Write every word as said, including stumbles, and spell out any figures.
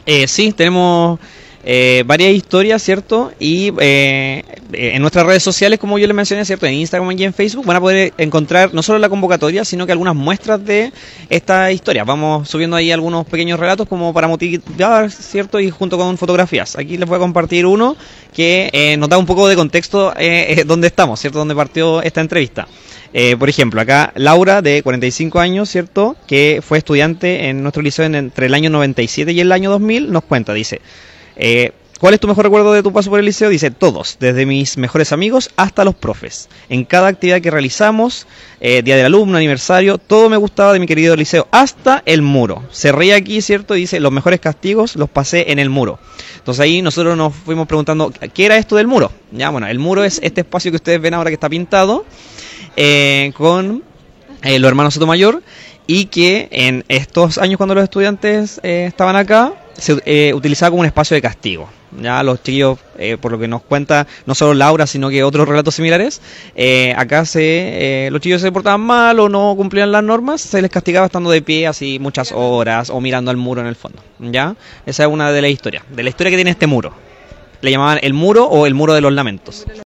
Eh, sí, tenemos eh, varias historias, ¿cierto? Y eh, en nuestras redes sociales, como yo les mencioné, ¿cierto? En Instagram y en Facebook van a poder encontrar no solo la convocatoria, sino que algunas muestras de esta historia. Vamos subiendo ahí algunos pequeños relatos como para motivar, ¿cierto? Y junto con fotografías. Aquí les voy a compartir uno que eh, nos da un poco de contexto eh, eh, dónde estamos, ¿cierto? Dónde partió esta entrevista. Eh, por ejemplo, acá Laura, de cuarenta y cinco años, ¿cierto? Que fue estudiante en nuestro liceo en, entre el año noventa y siete y el año dos mil, nos cuenta, dice, eh, ¿cuál es tu mejor recuerdo de tu paso por el liceo? Dice, todos, desde mis mejores amigos hasta los profes. En cada actividad que realizamos, eh, día del alumno, aniversario, todo me gustaba de mi querido liceo, hasta el muro. Se ríe aquí, ¿cierto? Dice, los mejores castigos los pasé en el muro. Entonces ahí nosotros nos fuimos preguntando, ¿qué era esto del muro? Ya, bueno, el muro es este espacio que ustedes ven ahora que está pintado, Eh, con eh, los hermanos Sotomayor, y que en estos años cuando los estudiantes eh, estaban acá se eh, utilizaba como un espacio de castigo. Ya los chiquillos, eh, por lo que nos cuenta no solo Laura, sino que otros relatos similares, eh, acá se eh, los chicos se portaban mal o no cumplían las normas, se les castigaba estando de pie así muchas horas o mirando al muro en el fondo. Ya, esa es una de las historias, de la historia que tiene este muro. Le llamaban el muro o el muro de los lamentos.